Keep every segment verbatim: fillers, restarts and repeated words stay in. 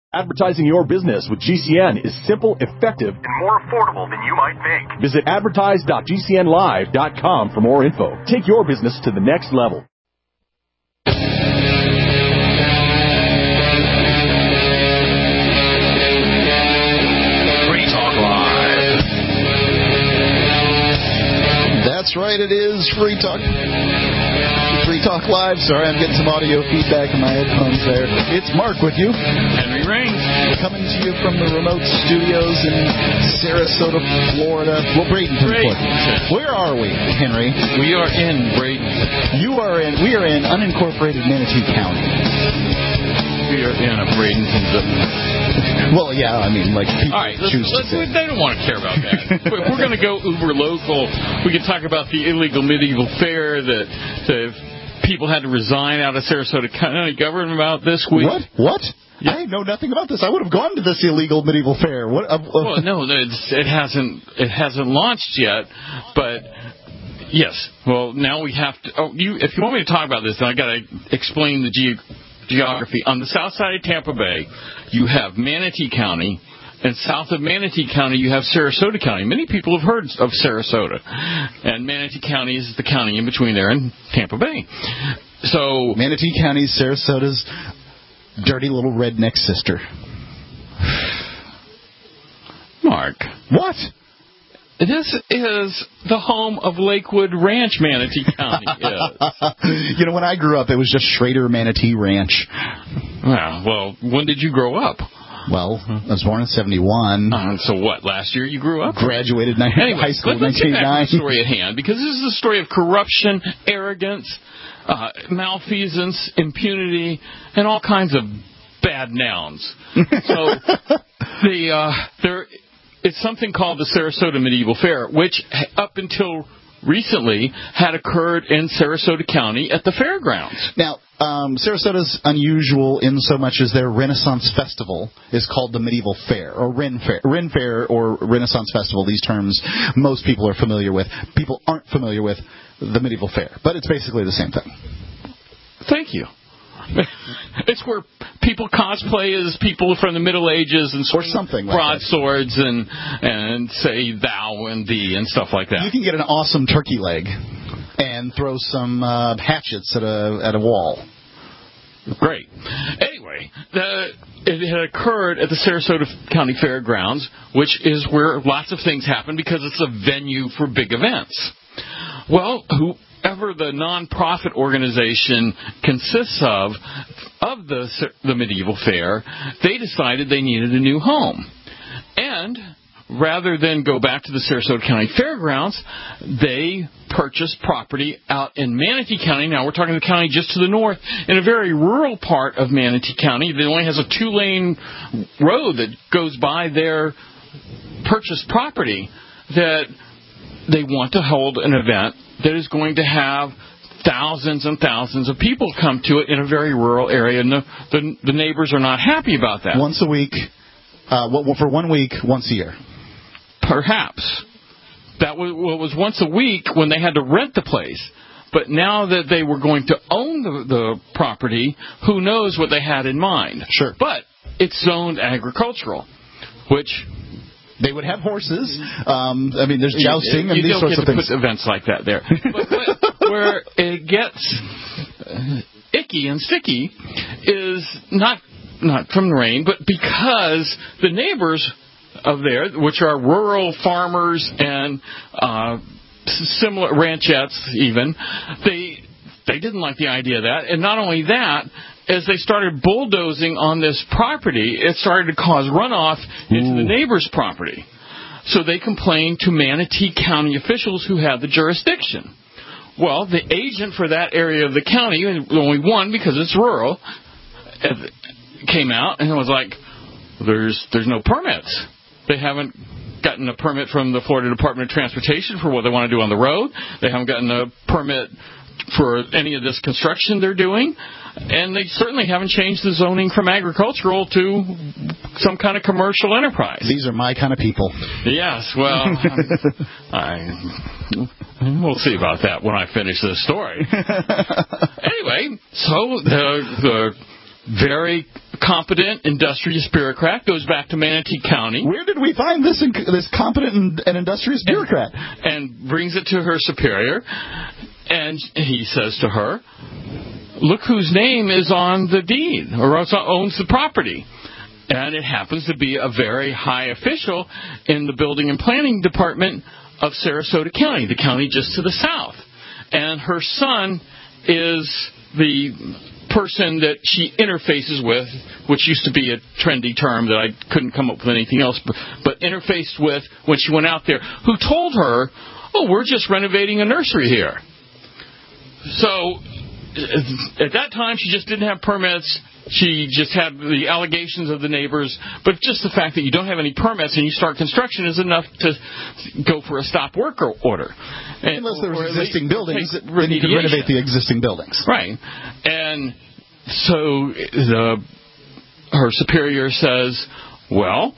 Advertising your business with G C N is simple, effective, and more affordable than you might think. Visit advertise dot g c n live dot com for more info. Take your business to the next level. Free Talk Live. That's right, it is Free Talk. Free Talk Live. Sorry, I'm getting some audio feedback in my headphones there. It's Mark with you. Henry Raines. Coming to you from the remote studios in Sarasota, Florida. Well, Bradenton, Florida. Where are we, Henry? We are in Bradenton. You are in, we are in unincorporated Manatee County. We are in a Bradenton zip. Well, yeah, I mean, like, people All right, let's, choose let's, to say. they don't want to care about that. If we're going to go uber local, we can talk about the illegal medieval fair that the people had to resign out of Sarasota County government about this week. What? What? Yeah. I know nothing about this. I would have gone to this illegal medieval fair. What? Uh, uh, Well, no, it's, it hasn't. It hasn't launched yet, but yes. Well, now we have to. Oh, you. If you want me to talk about this, then I got to explain the ge- geography. On the south side of Tampa Bay, you have Manatee County. And south of Manatee County, you have Sarasota County. Many people have heard of Sarasota. And Manatee County is the county in between there and Tampa Bay. So Manatee County, Sarasota's dirty little redneck sister. Mark. What? This is the home of Lakewood Ranch, Manatee County is. You know, when I grew up, it was just Schrader Manatee Ranch. Well, well, when did you grow up? Well, I was born in seventy-one. Uh, so what, last year you grew up? Graduated in anyway, high school in let's get back to nineteen eighty-nine. the story at hand, because this is a story of corruption, arrogance, uh, malfeasance, impunity, and all kinds of bad nouns. So the uh, there it's something called the Sarasota Medieval Fair, which up until recently had occurred in Sarasota County at the fairgrounds. Now, um, Sarasota's unusual in so much as their Renaissance Festival is called the Medieval Fair, or Ren Fair. Ren Fair or Renaissance Festival, these terms most people are familiar with. People aren't familiar with the Medieval Fair, but it's basically the same thing. Thank you. It's where people cosplay as people from the Middle Ages and or something like broadswords and and say thou and thee and stuff like that. You can get an awesome turkey leg and throw some uh, hatchets at a at a wall. Great. Anyway, the, it had occurred at the Sarasota County Fairgrounds, which is where lots of things happen because it's a venue for big events. Well, whoever the nonprofit organization consists of, of the the medieval fair, they decided they needed a new home. And rather than go back to the Sarasota County Fairgrounds, they purchased property out in Manatee County. Now, we're talking the county just to the north, in a very rural part of Manatee County that only has a two-lane road that goes by their purchased property, that they want to hold an event that is going to have thousands and thousands of people come to it in a very rural area, and the, the, the neighbors are not happy about that. Once a week, uh, well, for one week, once a year. Perhaps. That was, well, it was once a week when they had to rent the place. But now that they were going to own the, the property, who knows what they had in mind. Sure. But it's zoned agricultural, which... They would have horses. Um, I mean, there's jousting you, and you these sorts of things. You don't get to put events like that there. But, but where it gets uh, icky and sticky is not not from the rain, but because the neighbors of there, which are rural farmers and uh, similar ranchettes even, they they didn't like the idea of that. And not only that, as they started bulldozing on this property, it started to cause runoff into Ooh. the neighbor's property. So they complained to Manatee County officials who had the jurisdiction. Well, the agent for that area of the county, only one because it's rural, came out and was like, there's there's no permits. They haven't gotten a permit from the Florida Department of Transportation for what they want to do on the road. They haven't gotten a permit for any of this construction they're doing. And they certainly haven't changed the zoning from agricultural to some kind of commercial enterprise. These are my kind of people. Yes, well, I, we'll see about that when I finish this story. Anyway, so the, the very competent, industrious bureaucrat goes back to Manatee County. Where did we find this in, this competent and, and industrious bureaucrat? And, and brings it to her superior, and he says to her, look whose name is on the deed, or owns the property. And it happens to be a very high official in the building and planning department of Sarasota County, the county just to the south. And her son is the person that she interfaces with, which used to be a trendy term that I couldn't come up with anything else, but, but interfaced with when she went out there, who told her, oh, we're just renovating a nursery here. So at that time, she just didn't have permits. She just had the allegations of the neighbors, but just the fact that you don't have any permits and you start construction is enough to go for a stop work order. And, Unless there was existing buildings, then remediation. you could renovate the existing buildings. Right. And so the, her superior says, well,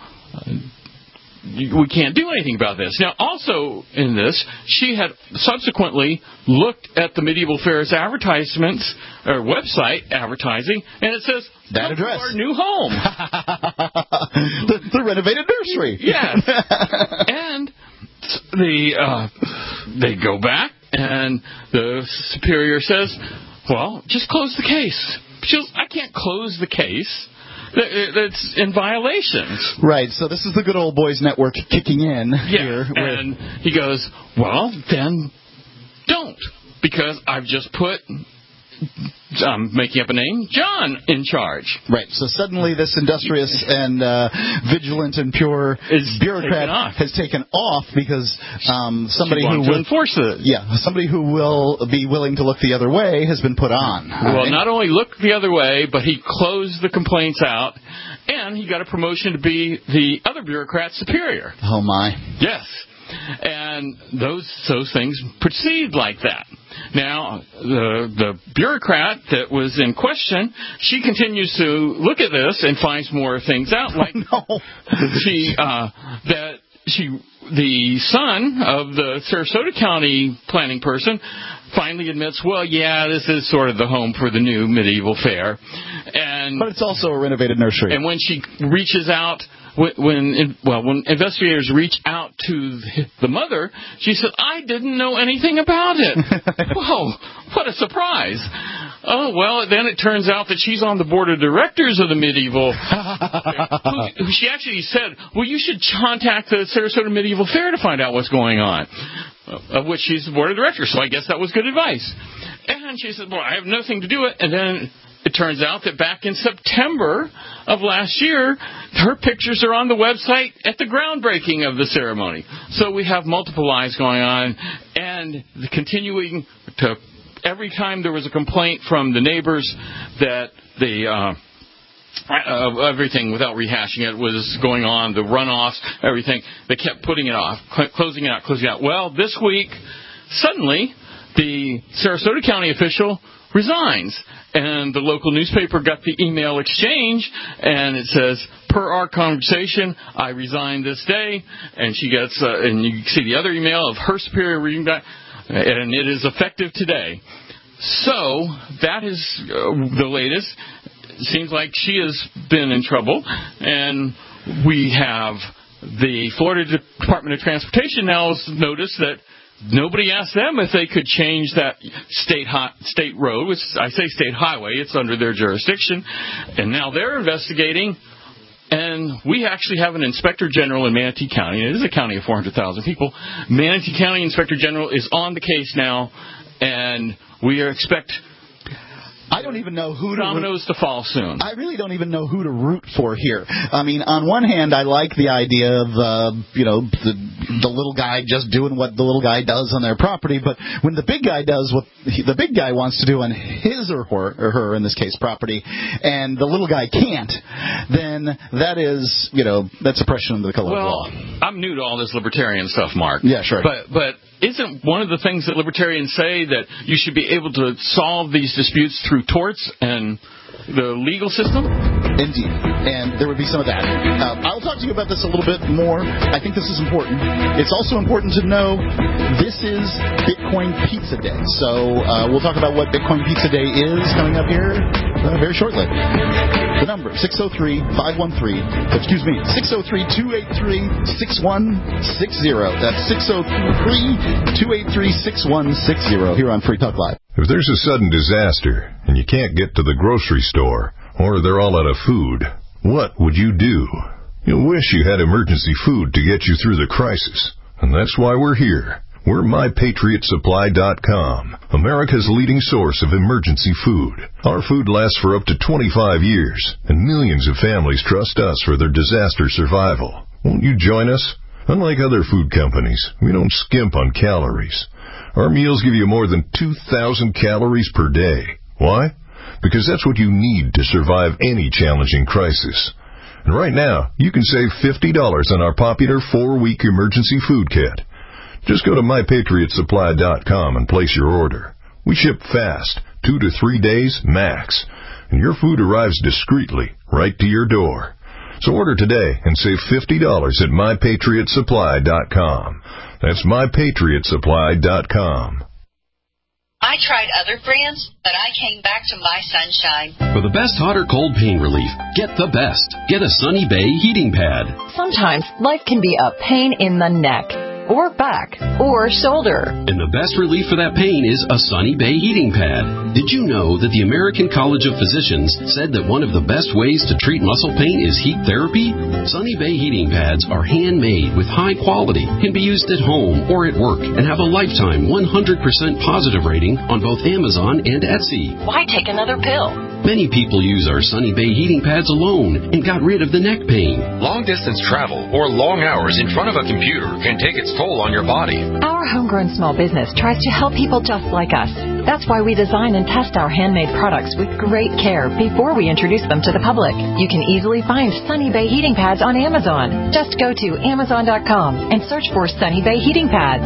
we can't do anything about this. Now, also in this, she had subsequently looked at the Medieval Fair's advertisements, or website advertising, and it says, that address. Our new home. the, the renovated nursery. Yes. And the uh, they go back, and the superior says, well, just close the case. She goes, I can't close the case. That's in violations. Right, so this is the good old boys network kicking in yeah, here. Where... And he goes, well, then don't. Because I've just put, I'm making up a name, John in charge. Right, so suddenly this industrious and uh, vigilant and pure is bureaucrat taken has taken off because um, somebody who will will enforce it. Yeah, somebody who will be willing to look the other way has been put on. Well, right? not only looked the other way, but he closed the complaints out, and he got a promotion to be the other bureaucrat's superior. Oh, my. Yes. And those those things proceed like that. Now, the the bureaucrat that was in question, she continues to look at this and finds more things out. Like oh, no. she uh, that she the son of the Sarasota County planning person finally admits, well, yeah, this is sort of the home for the new medieval fair, and but it's also a renovated nursery. And when she reaches out. When well, when investigators reach out to the mother, she said, "I didn't know anything about it." Whoa, what a surprise! Oh well, then it turns out that she's on the board of directors of the medieval. who, who she actually said, "Well, you should contact the Sarasota Medieval Fair to find out what's going on." Of which she's the board of directors, so I guess that was good advice. And she said, "Well, I have nothing to do with it." And then it turns out that back in September of last year, her pictures are on the website at the groundbreaking of the ceremony. So we have multiple lies going on, and the continuing to every time there was a complaint from the neighbors that the uh, uh, everything, without rehashing it, was going on, the runoffs, everything, they kept putting it off, cl- closing it out, closing it out. Well, this week, suddenly, the Sarasota County official resigns, and the local newspaper got the email exchange, and it says, per our conversation, I resign this day, and she gets, uh, and you see the other email of her superior reading back, and it is effective today. So, that is uh, the latest. It seems like she has been in trouble, and we have the Florida Department of Transportation now has noticed that nobody asked them if they could change that state hi- state road, which I say state highway, it's under their jurisdiction, and now they're investigating, and we actually have an Inspector General in Manatee County. It is a county of four hundred thousand people. Manatee County Inspector General is on the case now, and we expect I don't even know who to dominoes to fall soon. I really don't even know who to root for here. I mean, on one hand, I like the idea of, uh, you know, the, the little guy just doing what the little guy does on their property, but when the big guy does what he, the big guy wants to do on his or her, or her, in this case, property, and the little guy can't, then that is, you know, that's oppression under the color well, of law. I'm new to all this libertarian stuff, Mark. Yeah, sure. But, but isn't one of the things that libertarians say that you should be able to solve these disputes through torts and the legal system? Indeed. And there would be some of that. Uh, I'll talk to you about this a little bit more. I think this is important. It's also important to know this is Bitcoin Pizza Day. So uh, we'll talk about what Bitcoin Pizza Day is coming up here uh, very shortly. The number, six oh three, five one three, excuse me, six oh three, two eight three, six one six oh. That's six oh three, two eight three, six one six oh here on Free Talk Live. If there's a sudden disaster and you can't get to the grocery store, or they're all out of food, what would you do? You'll wish you had emergency food to get you through the crisis. And that's why we're here. We're my patriot supply dot com, America's leading source of emergency food. Our food lasts for up to twenty-five years, and millions of families trust us for their disaster survival. Won't you join us? Unlike other food companies, we don't skimp on calories. Our meals give you more than two thousand calories per day. Why? Because that's what you need to survive any challenging crisis. And right now, you can save fifty dollars on our popular four-week emergency food kit. Just go to my patriot supply dot com and place your order. We ship fast, two to three days max, and your food arrives discreetly right to your door. So order today and save fifty dollars at my patriot supply dot com. That's my patriot supply dot com. I tried other brands, but I came back to My Sunshine. For the best hot or cold pain relief, get the best. Get a Sunny Bay heating pad. Sometimes life can be a pain in the neck, or back, or shoulder. And the best relief for that pain is a Sunny Bay heating pad. Did you know that the American College of Physicians said that one of the best ways to treat muscle pain is heat therapy? Sunny Bay heating pads are handmade with high quality, can be used at home or at work, and have a lifetime one hundred percent positive rating on both Amazon and Etsy. Why take another pill? Many people use our Sunny Bay heating pads alone and got rid of the neck pain. Long-distance travel or long hours in front of a computer can take its toll on your body. Our homegrown small business tries to help people just like us. That's why we design and test our handmade products with great care before we introduce them to the public. You can easily find Sunny Bay heating pads on Amazon. Just go to amazon dot com and search for Sunny Bay heating pads.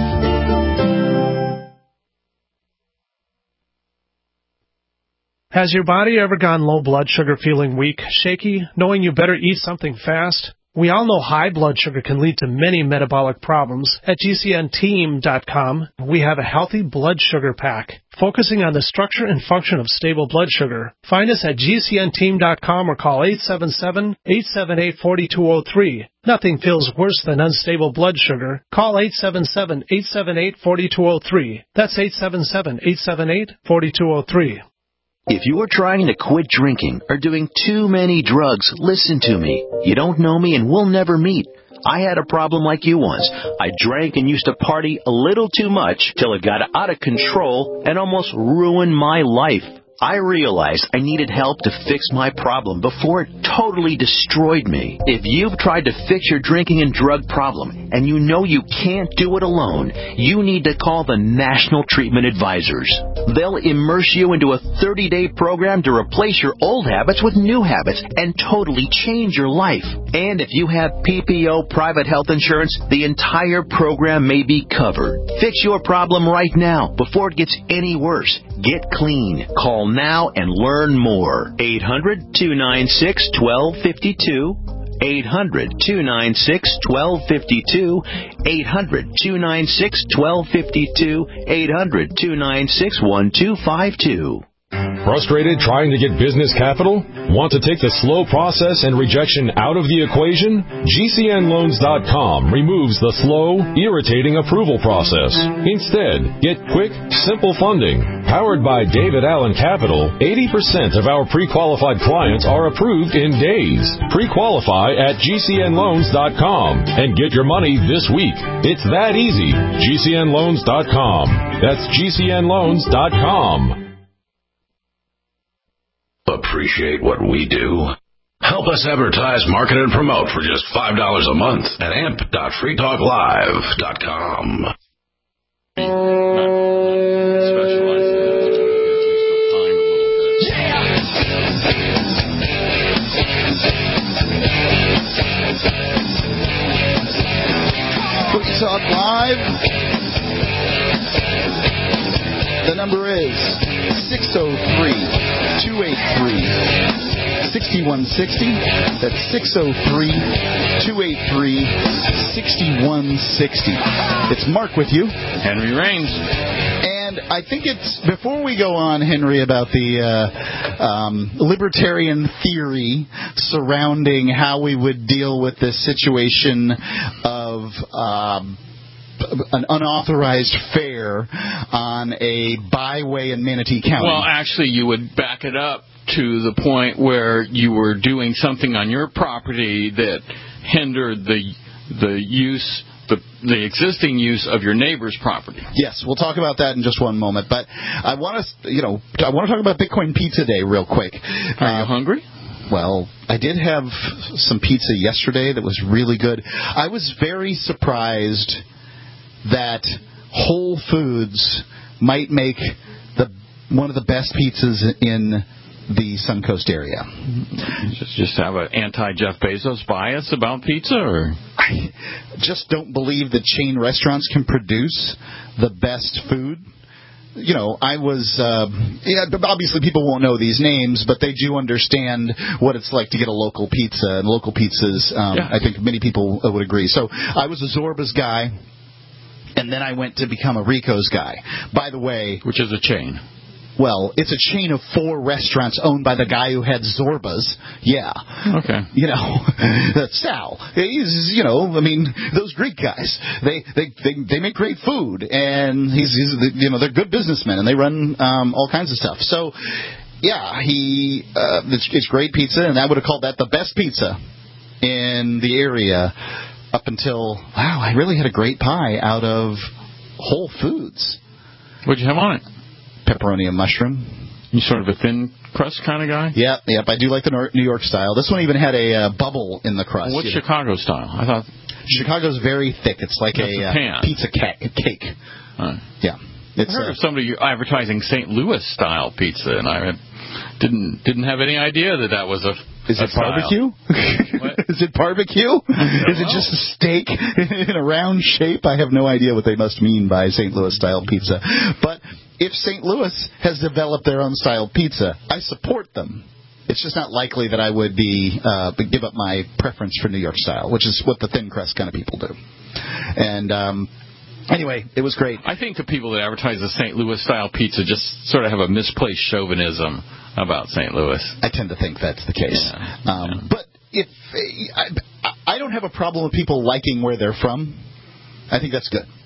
Has your body ever gone low blood sugar, feeling weak, shaky, knowing you better eat something fast? We all know high blood sugar can lead to many metabolic problems. At G C N team dot com, we have a healthy blood sugar pack, focusing on the structure and function of stable blood sugar. Find us at G C N team dot com or call eight seven seven, eight seven eight, four two zero three. Nothing feels worse than unstable blood sugar. Call eight seven seven, eight seven eight, four two zero three. That's eight seven seven, eight seven eight, four two zero three. If you're trying to quit drinking or doing too many drugs, listen to me. You don't know me and we'll never meet. I had a problem like you once. I drank and used to party a little too much till it got out of control and almost ruined my life. I realized I needed help to fix my problem before it totally destroyed me. If you've tried to fix your drinking and drug problem and you know you can't do it alone, you need to call the National Treatment Advisors. They'll immerse you into a thirty-day program to replace your old habits with new habits and totally change your life. And if you have P P O private health insurance, the entire program may be covered. Fix your problem right now before it gets any worse. Get clean. Call now and learn more. eight hundred, two nine six, one two five two. eight hundred, two nine six, one two five two. eight hundred, two nine six, one two five two. eight hundred, two nine six, one two five two. Frustrated trying to get business capital? Want to take the slow process and rejection out of the equation? G C N loans dot com removes the slow, irritating approval process. Instead, get quick, simple funding. Powered by David Allen Capital, eighty percent of our pre-qualified clients are approved in days. Pre-qualify at G C N loans dot com and get your money this week. It's that easy. G C N loans dot com. That's G C N loans dot com. Appreciate what we do? Help us advertise, market, and promote for just five dollars a month at amp dot free talk live dot com. Free Talk Live. The number is six oh three, two eight three, six one six oh. That's six oh three, two eight three, six one six oh. It's Mark with you. Henry Raines. And And I think it's, before we go on, Henry, about the uh, um, libertarian theory surrounding how we would deal with this situation of um, an unauthorized fair on a byway in Manatee County. Well, actually, you would back it up to the point where you were doing something on your property that hindered the the use, the the existing use of your neighbor's property. Yes, we'll talk about that in just one moment. But I want to, you know, I want to talk about Bitcoin Pizza Day real quick. Are uh, you hungry? Well, I did have some pizza yesterday that was really good. I was very surprised that Whole Foods might make the one of the best pizzas in the Suncoast area. Just, just have an anti-Jeff Bezos bias about pizza, or? I just don't believe that chain restaurants can produce the best food. You know, I was, uh, yeah, obviously people won't know these names, but they do understand what it's like to get a local pizza, and local pizzas, um, yeah. I think many people would agree. So I was a Zorba's guy, and then I went to become a Rico's guy. By the way... Which is a chain. Well, it's a chain of four restaurants owned by the guy who had Zorba's. Yeah. Okay. You know, Sal. He's, you know, I mean, those Greek guys, they they they, they make great food, and he's, he's, you know, they're good businessmen, and they run um, all kinds of stuff. So, yeah, he, uh, it's, it's great pizza, and I would have called that the best pizza in the area up until, wow, I really had a great pie out of Whole Foods. What'd you have on it? Pepperoni and mushroom. You sort of a thin crust kind of guy? Yep, yep. I do like the New York style. This one even had a uh, bubble in the crust. Well, what's Chicago know? Style? I thought Chicago's very thick. It's like a, a uh, pizza ca- cake. Huh. Yeah. It's, I heard uh, of somebody advertising Saint Louis style pizza, and I didn't didn't have any idea that that was a. Is a it barbecue? Is it barbecue? Is it just a steak in a round shape? I have no idea what they must mean by Saint Louis style pizza. But if Saint Louis has developed their own style pizza, I support them. It's just not likely that I would be uh, give up my preference for New York style, which is what the thin crust kind of people do. And um, anyway, it was great. I think the people that advertise the Saint Louis style pizza just sort of have a misplaced chauvinism about Saint Louis. I tend to think that's the case. Yeah. Um, Yeah. But if I, I don't have a problem with people liking where they're from. I think that's good.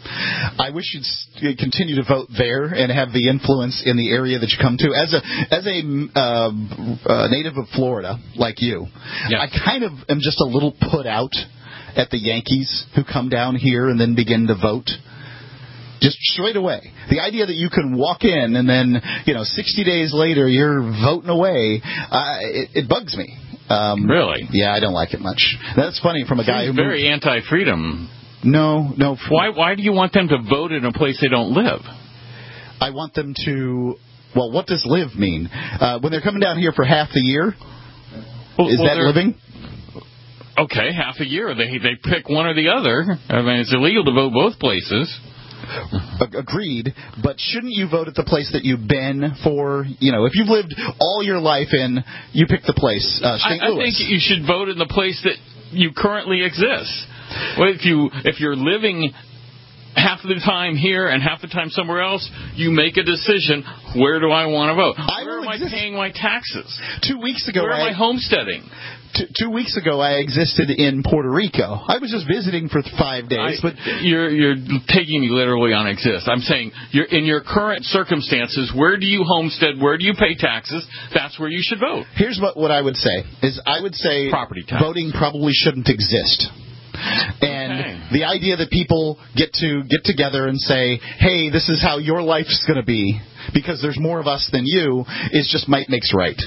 I wish you'd continue to vote there and have the influence in the area that you come to. As a as a uh, uh, native of Florida, like you, yeah. I kind of am just a little put out at the Yankees who come down here and then begin to vote. Just straight away. The idea that you can walk in and then, you know, sixty days later you're voting away, uh, it, it bugs me. Um, really? Yeah, I don't like it much. That's funny from a guy He's who very moved. anti-freedom. No, no. Why? Why do you want them to vote in a place they don't live? I want them to. Well, what does live mean? Uh, when they're coming down here for half the year, well, is well, that living? Okay, half a year. They they pick one or the other. I mean, it's illegal to vote both places. Agreed, but shouldn't you vote at the place that you've been for? You know, if you've lived all your life in, you pick the place. Uh, Saint I, Louis. I think you should vote in the place that you currently exist. Well, if you if you're living half of the time here and half the time somewhere else, you make a decision. Where do I want to vote? I where am exist. I paying my taxes? Two weeks ago, where am I, I homesteading? Two, two weeks ago, I existed in Puerto Rico. I was just visiting for five days, I, but you're you're taking me literally on exist. I'm saying you're in your current circumstances. Where do you homestead? Where do you pay taxes? That's where you should vote. Here's what what I would say is I would say property tax. Voting probably shouldn't exist. And okay. the idea that people get to get together and say, "Hey, this is how your life's going to be," because there's more of us than you, is just might makes right.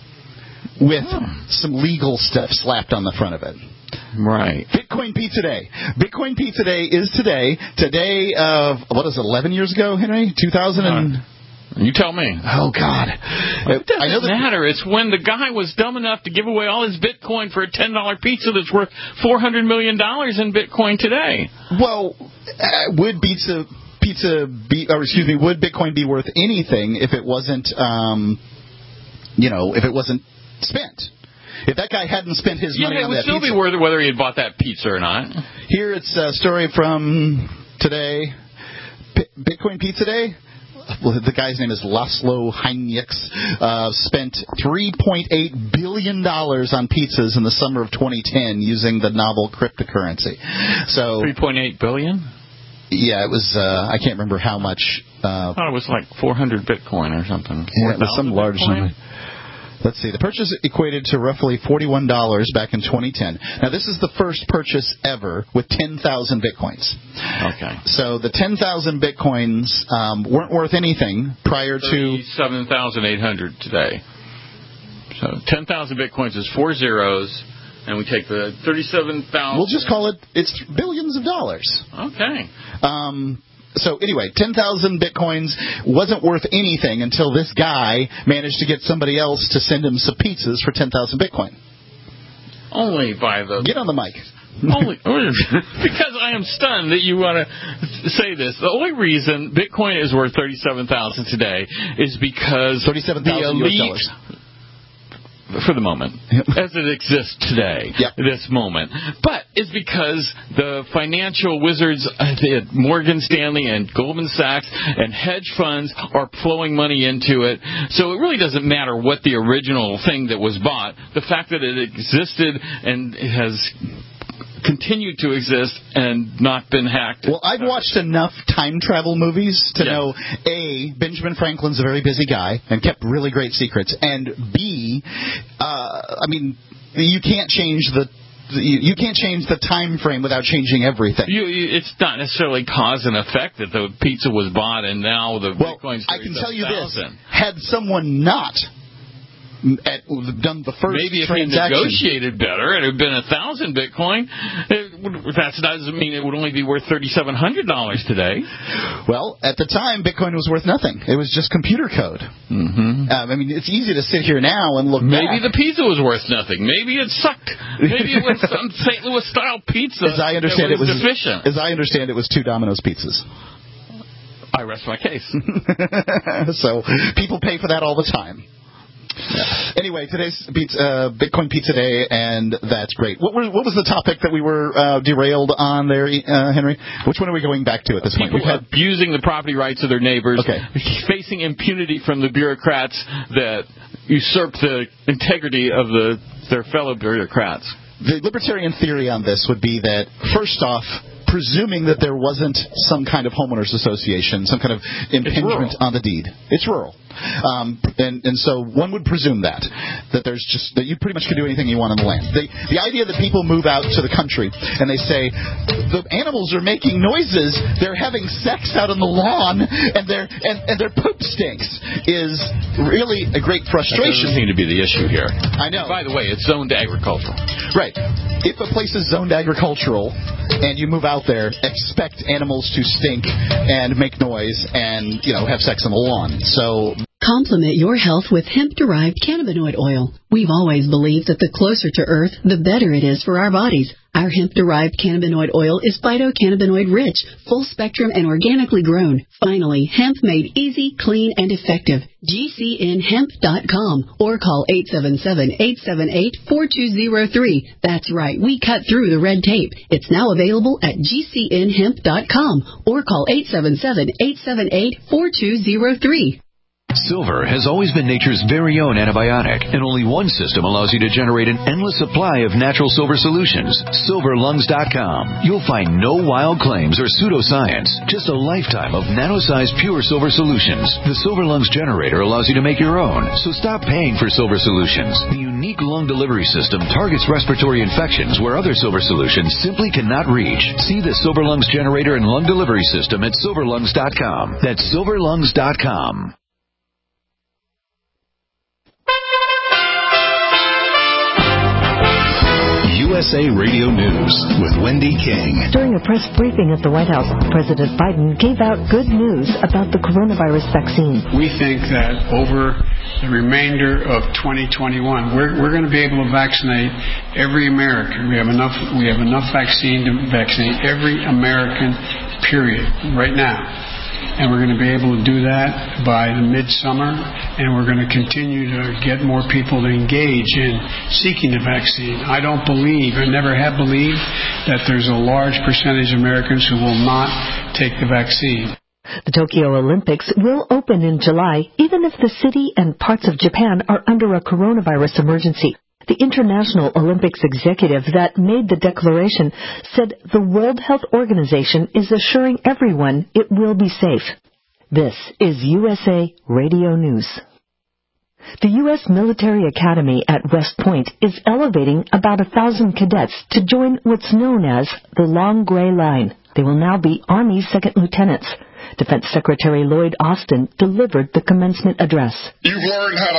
With oh. some legal stuff slapped on the front of it. Right. Bitcoin Pizza Day. Bitcoin Pizza Day is today. Today of, what is it, eleven years ago, Henry? two thousand and... Uh, you tell me. Oh, God. It doesn't I know that matter. It's when the guy was dumb enough to give away all his Bitcoin for a ten dollar pizza that's worth four hundred million dollars in Bitcoin today. Well, uh, would pizza... Pizza be, or excuse me, would Bitcoin be worth anything if it wasn't, um, you know, if it wasn't spent? If that guy hadn't spent his yeah, money it on would that still pizza, be worth it whether he had bought that pizza or not. Here it's a story from today. P- Bitcoin Pizza Day. the guy's name is Laszlo Heinrichs, uh, spent three point eight billion dollars on pizzas in the summer of twenty ten using the novel cryptocurrency. So three point eight billion dollars? Yeah, it was, uh, I can't remember how much. Uh, I thought it was like four hundred Bitcoin or something. Yeah, it was some large number. Let's see. The purchase equated to roughly forty-one dollars back in twenty ten. Now, this is the first purchase ever with ten thousand Bitcoins. Okay. So the ten thousand Bitcoins um, weren't worth anything prior to... thirty-seven thousand eight hundred today. So ten thousand Bitcoins is four zeros, and we take the thirty-seven thousand... We'll just call it, it's billions of dollars. Okay. Um... So anyway, ten thousand Bitcoins wasn't worth anything until this guy managed to get somebody else to send him some pizzas for ten thousand Bitcoin. Only by the... Get on the mic. Only because I am stunned that you want to say this. The only reason Bitcoin is worth thirty-seven thousand today is because thirty-seven thousand the elite... U S dollars. For the moment, as it exists today, yep. this moment. But it's because the financial wizards at Morgan Stanley and Goldman Sachs and hedge funds are flowing money into it. So it really doesn't matter what the original thing that was bought. The fact that it existed and it has continued to exist and not been hacked. Well, I've watched enough time travel movies to yeah. know, A, Benjamin Franklin's a very busy guy and kept really great secrets, and B, uh, I mean, you can't change the You can't change the time frame without changing everything. You, you, it's not necessarily cause and effect that the pizza was bought and now the well, Bitcoin's I can tell you this. thousand. Had someone not at, done the first Maybe if transaction, he negotiated better, it would have been a thousand Bitcoin. It, that doesn't mean it would only be worth thirty-seven hundred dollars today. Well, at the time, Bitcoin was worth nothing. It was just computer code. Mm-hmm. Um, I mean, it's easy to sit here now and look. Maybe back. the pizza was worth nothing. Maybe it sucked. Maybe it was some Saint Louis style pizza. As I understand, that was it was deficient. As I understand, it was two Domino's pizzas. I rest my case. So people pay for that all the time. Yeah. Anyway, today's pizza, uh, Bitcoin Pizza Day, and that's great. What, were, what was the topic that we were uh, derailed on there, uh, Henry? Which one are we going back to at this People point? People abusing the property rights of their neighbors, okay. facing impunity from the bureaucrats that usurp the integrity of the their fellow bureaucrats. The libertarian theory on this would be that, first off, presuming that there wasn't some kind of homeowners association, some kind of impingement on the deed. It's rural. Um, and, and so one would presume that, that there's just, that you pretty much can do anything you want on the land. The, the idea that people move out to the country and they say, the animals are making noises, they're having sex out on the lawn, and their and, and their poop stinks, is really a great frustration. That doesn't seem to be the issue here. I know. And by the way, it's zoned agricultural. Right. If a place is zoned agricultural and you move out there, expect animals to stink and make noise and, you know, have sex on the lawn. So complement your health with hemp-derived cannabinoid oil. We've always believed that the closer to Earth, the better it is for our bodies. Our hemp-derived cannabinoid oil is phytocannabinoid-rich, full-spectrum, and organically grown. Finally, hemp made easy, clean, and effective. G C N hemp dot com or call eight seven seven, eight seven eight, four two zero three. That's right, we cut through the red tape. It's now available at G C N hemp dot com or call eight seven seven, eight seven eight, four two zero three. Silver has always been nature's very own antibiotic, and only one system allows you to generate an endless supply of natural silver solutions. silver lungs dot com. You'll find no wild claims or pseudoscience, just a lifetime of nano-sized pure silver solutions. The Silver Lungs generator allows you to make your own, so stop paying for silver solutions. The unique lung delivery system targets respiratory infections where other silver solutions simply cannot reach. See the Silver Lungs generator and lung delivery system at silver lungs dot com. That's silver lungs dot com. U S A Radio News with Wendy King. During a press briefing at the White House, President Biden gave out good news about the coronavirus vaccine. We think that over the remainder of twenty twenty-one, we're, we're going to be able to vaccinate every American. We have enough. We have enough vaccine to vaccinate every American, period, right now. And we're going to be able to do that by the midsummer, and we're going to continue to get more people to engage in seeking the vaccine. I don't believe, I never have believed, that there's a large percentage of Americans who will not take the vaccine. The Tokyo Olympics will open in July, even if the city and parts of Japan are under a coronavirus emergency. The International Olympics executive that made the declaration said the World Health Organization is assuring everyone it will be safe. This is U S A Radio News. The U S Military Academy at West Point is elevating about a thousand cadets to join what's known as the Long Gray Line. They will now be Army second lieutenants. Defense Secretary Lloyd Austin delivered the commencement address. You've learned how to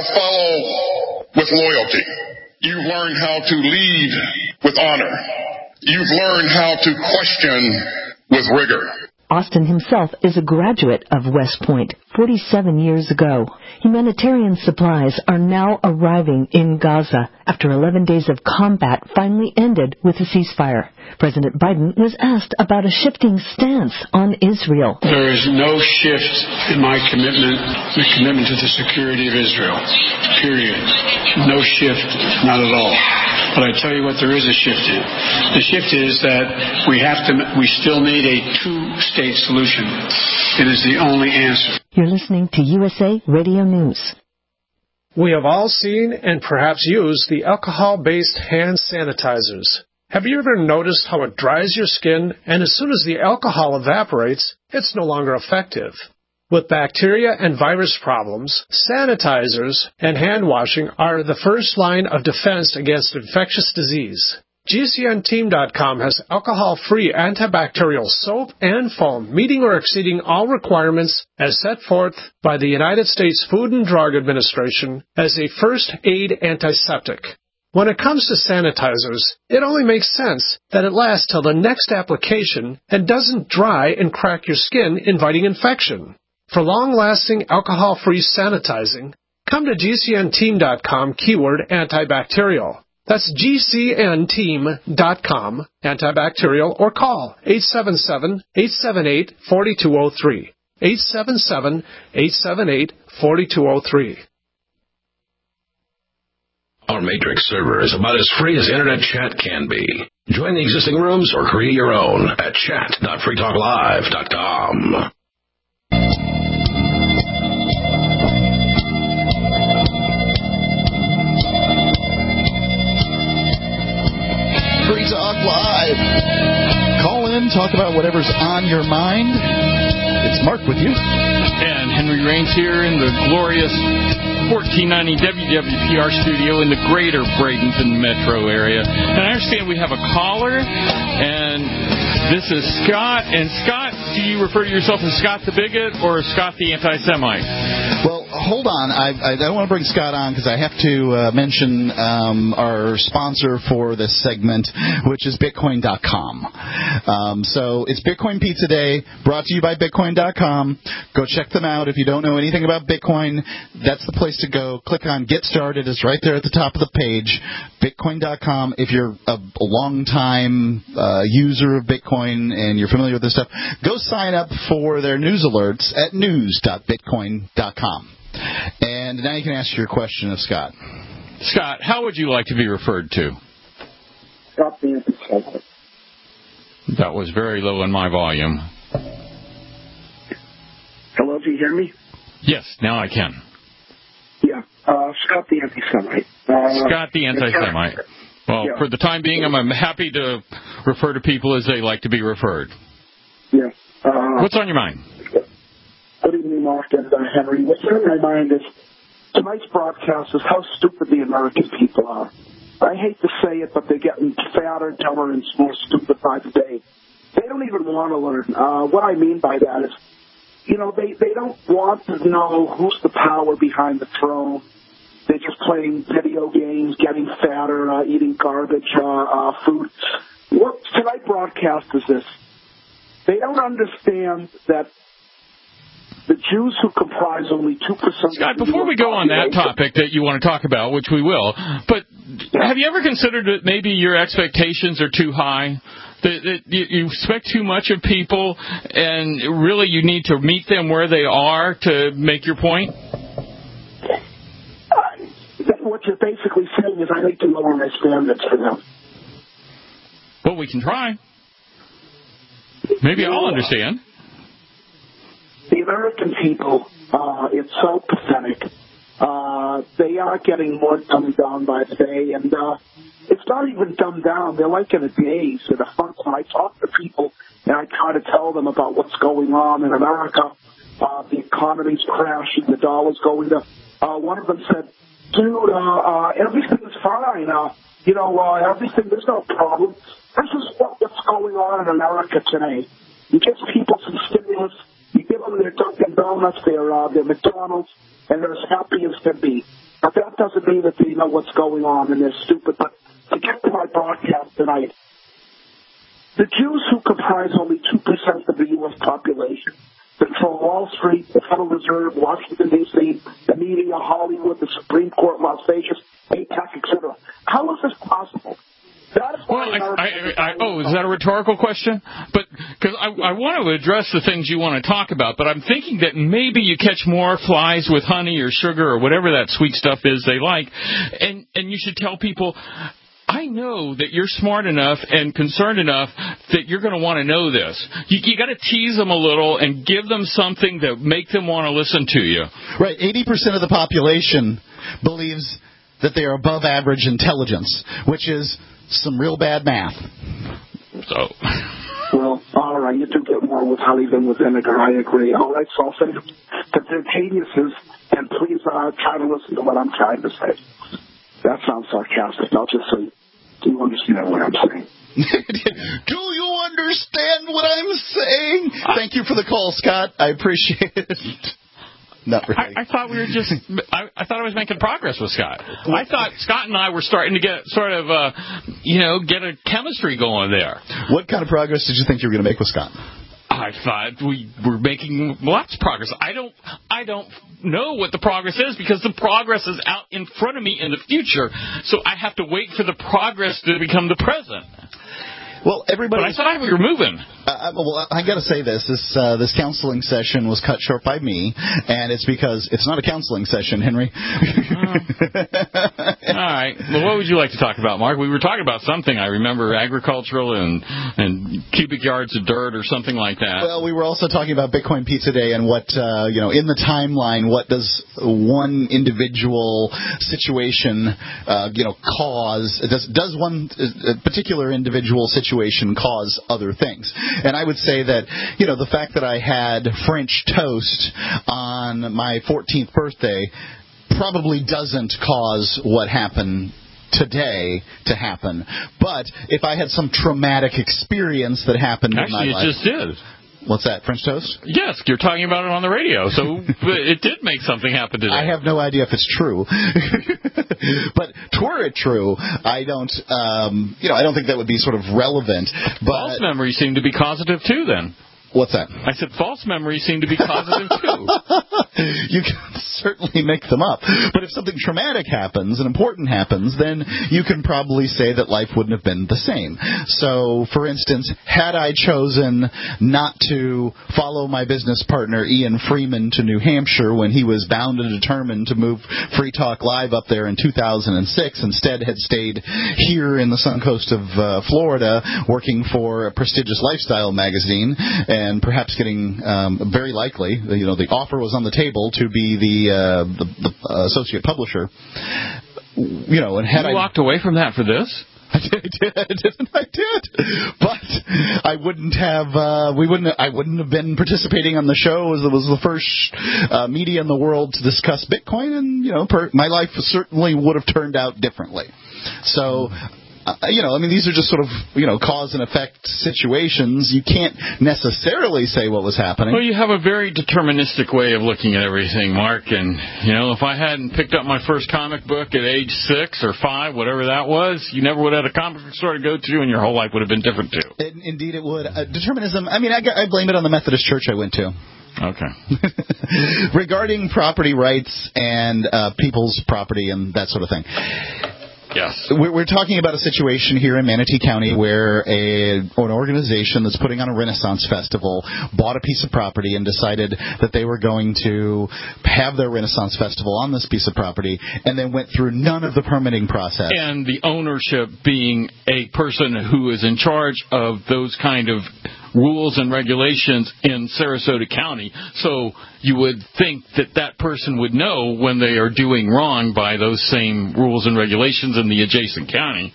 follow with loyalty. You've learned how to lead with honor. You've learned how to question with rigor. Austin himself is a graduate of West Point forty-seven years ago. Humanitarian supplies are now arriving in Gaza after eleven days of combat finally ended with a ceasefire. President Biden was asked about a shifting stance on Israel. There is no shift in my commitment, the commitment to the security of Israel, period. No shift, not at all. But I tell you what there is a shift in. The shift is that we have to, we still need a two-state solution. It is the only answer. You're listening to U S A Radio News. We have all seen and perhaps used the alcohol-based hand sanitizers. Have you ever noticed how it dries your skin, and as soon as the alcohol evaporates, it's no longer effective? With bacteria and virus problems, sanitizers and hand washing are the first line of defense against infectious disease. G C N team dot com has alcohol-free antibacterial soap and foam meeting or exceeding all requirements as set forth by the United States Food and Drug Administration as a first-aid antiseptic. When it comes to sanitizers, it only makes sense that it lasts till the next application and doesn't dry and crack your skin, inviting infection. For long-lasting alcohol-free sanitizing, come to G C N team dot com keyword antibacterial. That's G C N team dot com, antibacterial, or call eight seven seven, eight seven eight, four two zero three. eight seven seven, eight seven eight, four two zero three. Our Matrix server is about as free as internet chat can be. Join the existing rooms or create your own at chat dot free talk live dot com. Free Talk Live. Call in, talk about whatever's on your mind. It's Mark with you. And Henry Raines here in the glorious fourteen ninety W W P R studio in the greater Bradenton metro area. And I understand we have a caller, and this is Scott. And Scott, do you refer to yourself as Scott the Bigot or Scott the Anti-Semite? Well, hold on. I, I don't want to bring Scott on because I have to uh, mention um, our sponsor for this segment, which is Bitcoin dot com. Um, so it's Bitcoin Pizza Day, brought to you by Bitcoin dot com. Go check them out. If you don't know anything about Bitcoin, that's the place to go. Click on Get Started. It's right there at the top of the page, Bitcoin dot com. If you're a, a long-time uh, user of Bitcoin and you're familiar with this stuff, go sign up for their news alerts at news dot bitcoin dot com. And now you can ask your question of Scott. Scott, how would you like to be referred to? Scott the Anti-Semite. That was very low in my volume. Hello, do you hear me? Yes, now I can. Yeah, uh, Scott the Anti-Semite. Uh, Scott the Anti-Semite. Well, yeah. For the time being, I'm, I'm happy to refer to people as they like to be referred. Yeah. Uh, What's on your mind? Good evening, Mark and uh, Henry. What's on my mind is tonight's broadcast is how stupid the American people are. I hate to say it, but they're getting fatter, dumber, and more stupid by the day. They don't even want to learn. Uh, what I mean by that is, you know, they, they don't want to know who's the power behind the throne. They're just playing video games, getting fatter, uh, eating garbage uh, uh, food. What tonight's broadcast is this. They don't understand that the Jews who comprise only two percent... Scott, before we go on that topic that you want to talk about, which we will, but have you ever considered that maybe your expectations are too high? That, that you expect too much of people, and really you need to meet them where they are to make your point? Uh, what you're basically saying is I need to lower my standards for them. Well, we can try. Maybe I'll understand. American people, uh, it's so pathetic. Uh, they are getting more dumbed down by the day, and uh, it's not even dumbed down. They're like in a daze. In a funk. When I talk to people and I try to tell them about what's going on in America, uh, the economy's crashing, the dollar's going to. Uh, one of them said, "Dude, uh, uh, everything's fine. Uh, you know, uh, everything. There's no problem. This is what, what's going on in America today. You give people some stimulus, you give them their Dunkin' Donuts, their uh, their McDonald's, and they're as happy as can be. But that doesn't mean that they know what's going on and they're stupid." But to get to my broadcast tonight, the Jews, who comprise only two percent of the U S population, control Wall Street, the Federal Reserve, Washington, D C, the media, Hollywood, the Supreme Court, Las Vegas, APEC, et cetera. How is this possible? That is why well, I, I, I, oh, is that a rhetorical question? But because I, I want to address the things you want to talk about, but I'm thinking that maybe you catch more flies with honey or sugar or whatever that sweet stuff is they like, and and you should tell people, I know that you're smart enough and concerned enough that you're going to want to know this. You, you got to tease them a little and give them something that make them want to listen to you. Right. eighty percent of the population believes that they are above average intelligence, which is some real bad math. So. Well, all right, you do get more with honey than with vinegar. I agree. All right, so I'll send you to the geniuses, and please uh, try to listen to what I'm trying to say. That sounds sarcastic. I'll just say, do you understand what I'm saying? Do you understand what I'm saying? Thank you for the call, Scott. I appreciate it. Not really. I, I thought we were just. I, I thought I was making progress with Scott. I thought Scott and I were starting to get sort of, uh, you know, get a chemistry going there. What kind of progress did you think you were going to make with Scott? I thought we were making lots of progress. I don't. I don't know what the progress is because the progress is out in front of me in the future. So I have to wait for the progress to become the present. Well, everybody. But I thought we were moving. Uh, well, I got to say this: this uh, this counseling session was cut short by me, and it's because it's not a counseling session, Henry. Oh. All right. Well, what would you like to talk about, Mark? We were talking about something. I remember agricultural and and cubic yards of dirt or something like that. Well, we were also talking about Bitcoin Pizza Day and what uh, you know in the timeline. What does one individual situation uh, you know cause? Does does one particular individual situation cause other things? And I would say that, you know, the fact that I had French toast on my fourteenth birthday probably doesn't cause what happened today to happen. But if I had some traumatic experience that happened Actually, in my life... Actually, it just did. What's that, French toast? Yes, you're talking about it on the radio, so it did make something happen today. I have no idea if it's true. But were it true, I don't, um, you know, I don't think that would be sort of relevant. But false memories seem to be causative too, then. What's that? I said false memories seem to be causative too. You can certainly make them up. But if something traumatic happens and important happens, then you can probably say that life wouldn't have been the same. So, for instance, had I chosen not to follow my business partner Ian Freeman to New Hampshire when he was bound and determined to move Free Talk Live up there in two thousand six, instead had stayed here in the sun coast of uh, Florida working for a prestigious lifestyle magazine and perhaps getting, um, very likely, you know, the offer was on the table to be the, uh, the, the uh, associate publisher. You know, and had you I walked away from that for this? I did, I did, I did. But I wouldn't have, uh, we wouldn't, I wouldn't have been participating on the show as it was the first uh, media in the world to discuss Bitcoin, and you know, per, my life certainly would have turned out differently. So. Uh, you know, I mean, these are just sort of, you know, cause and effect situations. You can't necessarily say what was happening. Well, you have a very deterministic way of looking at everything, Mark. And, you know, if I hadn't picked up my first comic book at age six or five, whatever that was, you never would have had a comic book store to go to, and your whole life would have been different, too. It, indeed, it would. Uh, determinism, I mean, I, I blame it on the Methodist church I went to. Okay. Regarding property rights and uh, people's property and that sort of thing. Yes. We're talking about a situation here in Manatee County where a, or an organization that's putting on a Renaissance Festival bought a piece of property and decided that they were going to have their Renaissance Festival on this piece of property and then went through none of the permitting process. And the ownership being a person who is in charge of those kind of rules and regulations in Sarasota County. So you would think that that person would know when they are doing wrong by those same rules and regulations in the adjacent county.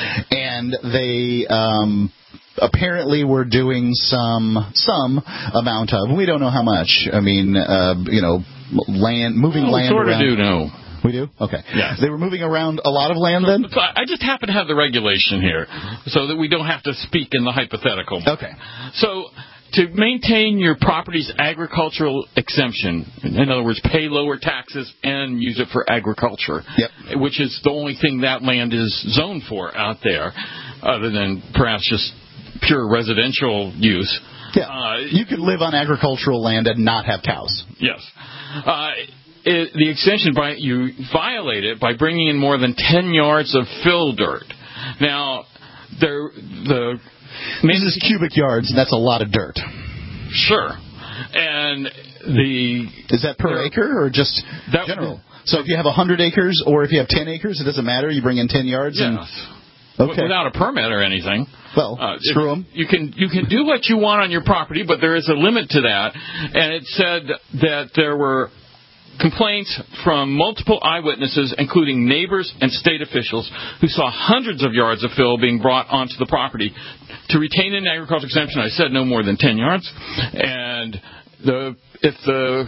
And they um, apparently were doing some some amount of, we don't know how much. I mean, uh, you know, land moving well, land sort around. Sort of do know. We do? Okay. Yes. They were moving around a lot of land then? I just happen to have the regulation here so that we don't have to speak in the hypothetical. Okay. So to maintain your property's agricultural exemption, in other words, pay lower taxes and use it for agriculture, yep. which is the only thing that land is zoned for out there, other than perhaps just pure residential use. Yeah. Uh, you could live on agricultural land and not have cows. Yes. Uh, It, the extension, by you violate it by bringing in more than ten yards of fill dirt. Now, there, the this is cubic yards, and that's a lot of dirt. Sure, and the is that per the, acre or just that, general? So if you have a hundred acres or if you have ten acres, it doesn't matter. You bring in ten yards. Yes. And, okay. Without a permit or anything. Well, uh, screw them. You can you can do what you want on your property, but there is a limit to that. And it said that there were complaints from multiple eyewitnesses, including neighbors and state officials, who saw hundreds of yards of fill being brought onto the property. To retain an agricultural exemption, I said no more than ten yards, and the if the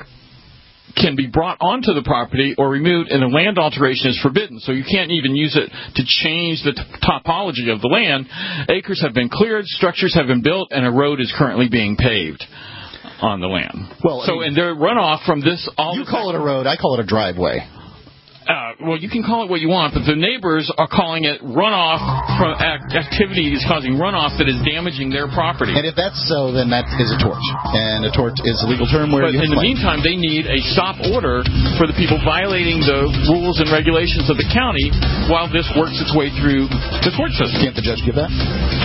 can be brought onto the property or removed, and a land alteration is forbidden. So you can't even use it to change the t- topology of the land. Acres have been cleared, structures have been built, and a road is currently being paved on the land. Well, so, and their runoff from this... all You call it a road, I call it a driveway. Uh, well, you can call it what you want, but the neighbors are calling it runoff from act- activity is causing runoff that is damaging their property. And if that's so, then that is a tort. And a tort is a legal term where but you have in the claim. meantime, they need a stop order for the people violating the rules and regulations of the county while this works its way through the court system. Can't the judge give that?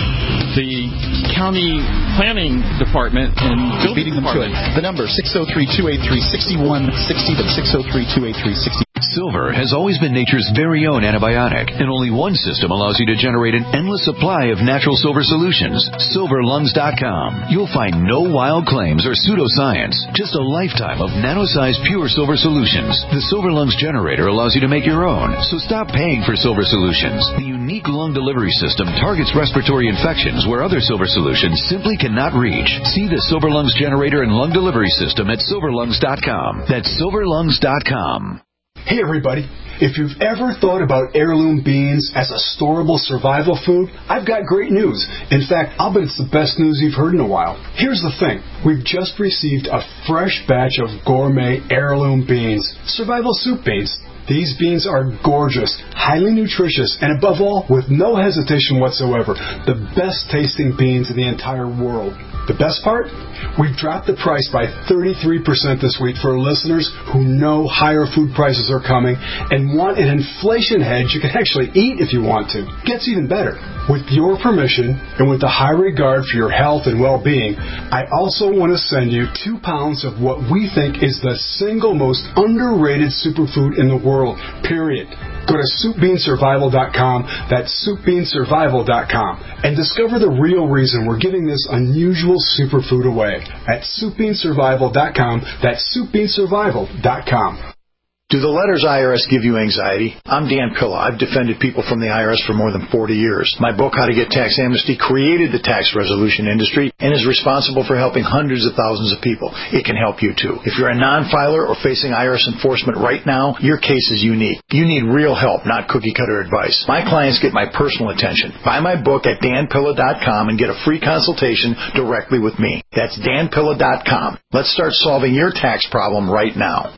The county planning department and building beating them department. to it. The number six oh three, two eight three, six one six oh, that's six oh three, two eight three, six oh. Silver has always been nature's very own antibiotic, and only one system allows you to generate an endless supply of natural silver solutions. silver lungs dot com. You'll find no wild claims or pseudoscience, just a lifetime of nano-sized pure silver solutions. The Silver Lungs generator allows you to make your own, so stop paying for silver solutions. The unique lung delivery system targets respiratory infections where other silver solutions simply cannot reach. See the Silver Lungs generator and lung delivery system at silver lungs dot com. That's silver lungs dot com. Hey everybody, if you've ever thought about heirloom beans as a storable survival food, I've got great news. In fact, I'll bet it's the best news you've heard in a while. Here's the thing. We've just received a fresh batch of gourmet heirloom beans, survival soup beans. These beans are gorgeous, highly nutritious, and above all, with no hesitation whatsoever, the best tasting beans in the entire world. The best part? We've dropped the price by thirty-three percent this week for listeners who know higher food prices are coming and want an inflation hedge you can actually eat if you want to. Gets even better. With your permission and with the high regard for your health and well-being, I also want to send you two pounds of what we think is the single most underrated superfood in the world, period. Go to soup bean survival dot com, that's soup bean survival dot com, and discover the real reason we're giving this unusual superfood away at soup bean survival dot com, that's soup bean survival dot com. Do the letters I R S give you anxiety? I'm Dan Pilla. I've defended people from the I R S for more than forty years. My book, How to Get Tax Amnesty, created the tax resolution industry and is responsible for helping hundreds of thousands of people. It can help you too. If you're a non-filer or facing I R S enforcement right now, your case is unique. You need real help, not cookie-cutter advice. My clients get my personal attention. Buy my book at dan pilla dot com and get a free consultation directly with me. That's dan pilla dot com. Let's start solving your tax problem right now.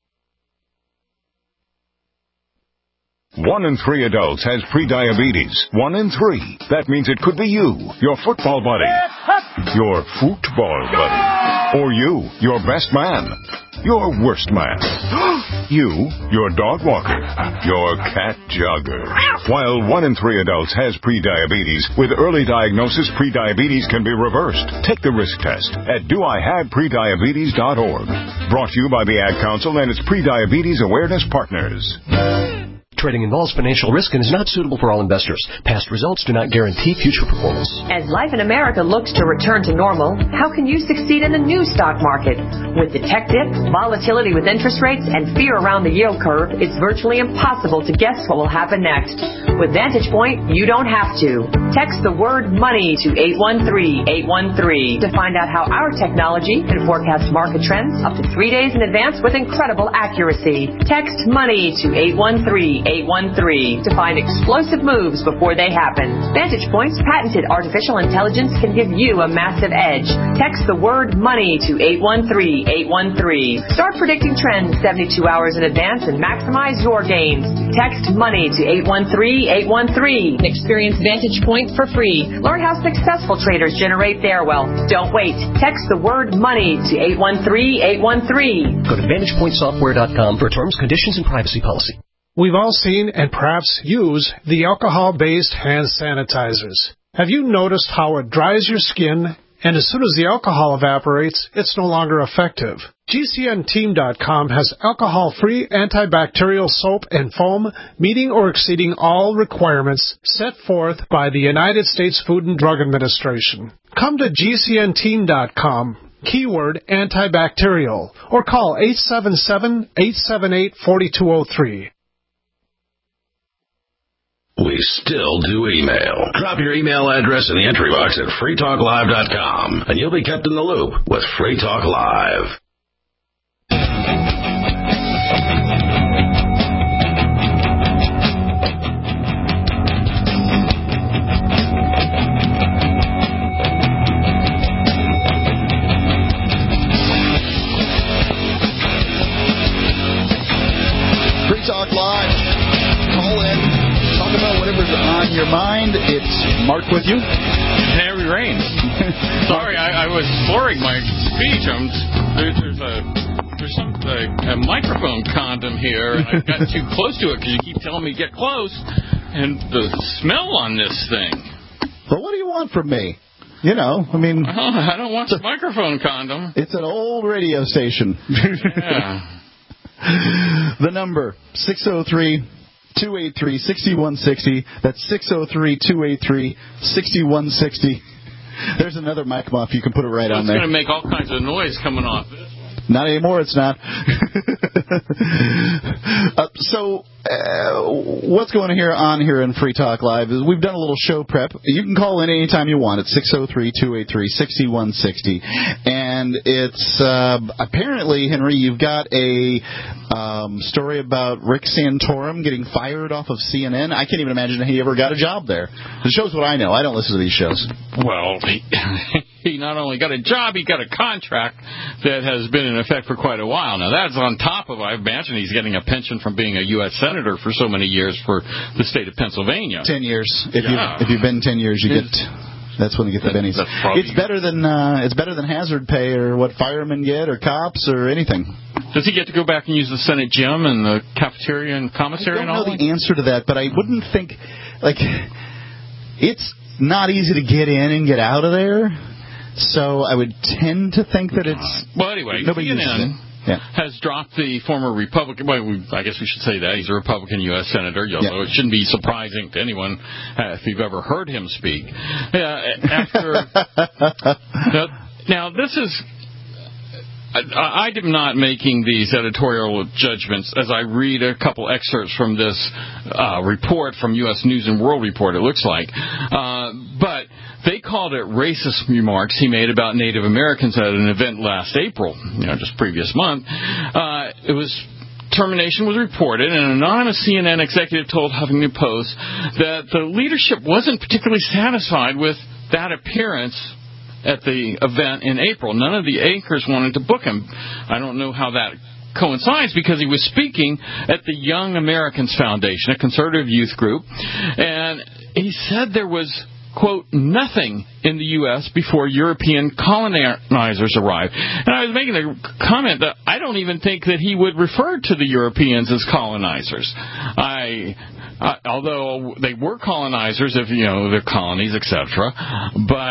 One in three adults has prediabetes. One in three. That means it could be you, your football buddy, your football buddy, or you, your best man, your worst man, you, your dog walker, your cat jogger. While one in three adults has prediabetes, with early diagnosis, prediabetes can be reversed. Take the risk test at do I have prediabetes dot org. Brought to you by the Ad Council and its Prediabetes Awareness Partners. Trading involves financial risk and is not suitable for all investors. Past results do not guarantee future performance. As life in America looks to return to normal, how can you succeed in the new stock market? With the tech dip, volatility with interest rates, and fear around the yield curve, it's virtually impossible to guess what will happen next. With Vantage Point, you don't have to. Text the word money to eight one three, eight one three to find out how our technology can forecast market trends up to three days in advance with incredible accuracy. Text money to eight one three, eight one three to find explosive moves before they happen. Vantage Point's patented artificial intelligence can give you a massive edge. Text the word money to eight one three, eight one three. Start predicting trends seventy-two hours in advance and maximize your gains. Text money to eight one three, eight one three and experience Vantage Point for free. Learn how successful traders generate their wealth. Don't wait. Text the word money to eight one three, eight one three. Go to vantage point software dot com for terms, conditions, and privacy policy. We've all seen and perhaps use the alcohol-based hand sanitizers. Have you noticed how it dries your skin, and as soon as the alcohol evaporates, it's no longer effective? G C N team dot com has alcohol-free antibacterial soap and foam meeting or exceeding all requirements set forth by the United States Food and Drug Administration. Come to G C N team dot com, keyword antibacterial, or call eight seven seven, eight seven eight, four two zero three. We still do email. Drop your email address in the entry box at free talk live dot com, and you'll be kept in the loop with Free Talk Live. Free Talk Live. Call in. Talk about whatever's on your mind. It's Mark with you. Harry Raines. Sorry, I, I was slurring my speech. I'm, there, there's a there's some a, a microphone condom here, and I got too close to it because you keep telling me to get close, and the smell on this thing. But what do you want from me? You know, I mean... Oh, I don't want the microphone condom. It's an old radio station. Yeah. The number, six oh three, two eight three, six one six oh. That's six oh three, two eight three, six one six oh. There's another mic muff. You can put it right so on there. It's going to make all kinds of noise coming off this. Not anymore, it's not. uh, so, uh, what's going here on here in Free Talk Live is we've done a little show prep. You can call in anytime you want. It's six oh three, two eight three, six one six oh. And it's, uh, apparently, Henry, you've got a um, story about Rick Santorum getting fired off of C N N. I can't even imagine he ever got a job there. It shows what I know. I don't listen to these shows. Well, he, he not only got a job, he got a contract that has been in effect for quite a while. Now, that's on top of, I imagine he's getting a pension from being a U S senator for so many years for the state of Pennsylvania. Ten years. If, yeah. you, if you've been ten years, you it's, get... That's when you get the bennies. It's better than uh, it's better than hazard pay or what firemen get or cops or anything. Does he get to go back and use the Senate gym and the cafeteria and commissary and all? I don't know the answer to that, but I wouldn't think like it's not easy to get in and get out of there. So I would tend to think that it's well. Anyway, nobody C N N uses it. Yeah. has dropped the former Republican, well, we, I guess we should say that. He's a Republican U S senator, although yeah. it shouldn't be surprising to anyone uh, if you've ever heard him speak. Uh, after now, now, this is... I, I am not making these editorial judgments as I read a couple excerpts from this uh, report from U S News and World Report, it looks like. Uh, but they called it racist remarks he made about Native Americans at an event last April, you know, just previous month. Uh, it was... Termination was reported, and an anonymous C N N executive told Huffington Post that the leadership wasn't particularly satisfied with that appearance at the event in April. None of the anchors wanted to book him. I don't know how that coincides because he was speaking at the Young Americans Foundation, a conservative youth group, and he said there was, quote, nothing in the U S before European colonizers arrived. And I was making the comment that I don't even think that he would refer to the Europeans as colonizers. I... Uh, although they were colonizers, if you know, their colonies, et cetera, but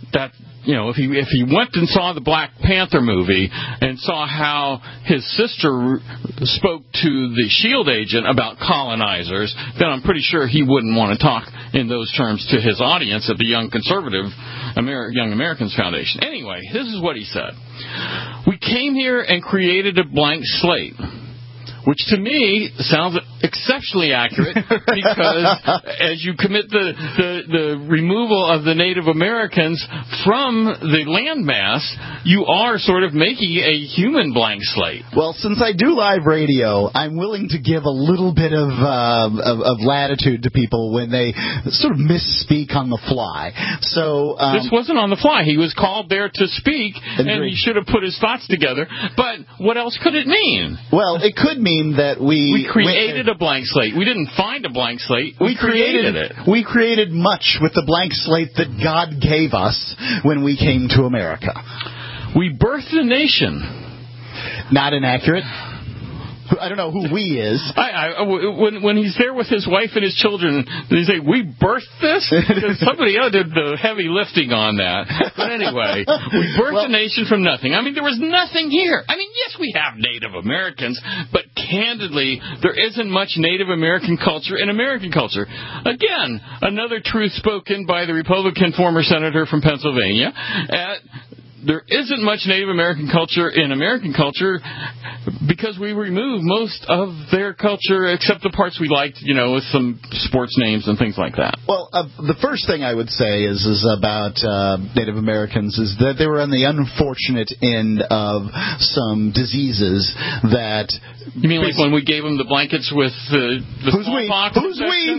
that, you know, if he if he went and saw the Black Panther movie and saw how his sister spoke to the SHIELD agent about colonizers, then I'm pretty sure he wouldn't want to talk in those terms to his audience at the Young Conservative Amer- Young Americans Foundation. Anyway, this is what he said. We came here and created a blank slate, which to me sounds exceptionally accurate because as you commit the, the, the removal of the Native Americans from the landmass, you are sort of making a human blank slate. Well, since I do live radio, I'm willing to give a little bit of, uh, of, of latitude to people when they sort of misspeak on the fly. So um, this wasn't on the fly. He was called there to speak, and he should have put his thoughts together. But what else could it mean? Well, it could mean that we we created a blank slate. We didn't find a blank slate. We, we created, created it. We created much with the blank slate that God gave us when we came to America. We birthed a nation. Not inaccurate. I don't know who we is. I, I, when when he's there with his wife and his children, they say, we birthed this? Because somebody else did the heavy lifting on that. But anyway, we birthed well, a nation from nothing. I mean, there was nothing here. I mean, yes, we have Native Americans, but candidly, there isn't much Native American culture in American culture. Again, another truth spoken by the Republican former senator from Pennsylvania. At There isn't much Native American culture in American culture because we remove most of their culture except the parts we liked, you know, with some sports names and things like that. Well, uh, the first thing I would say is is about uh, Native Americans is that they were on the unfortunate end of some diseases that... You mean like when we gave them the blankets with uh, the Who's smallpox? We? Who's we?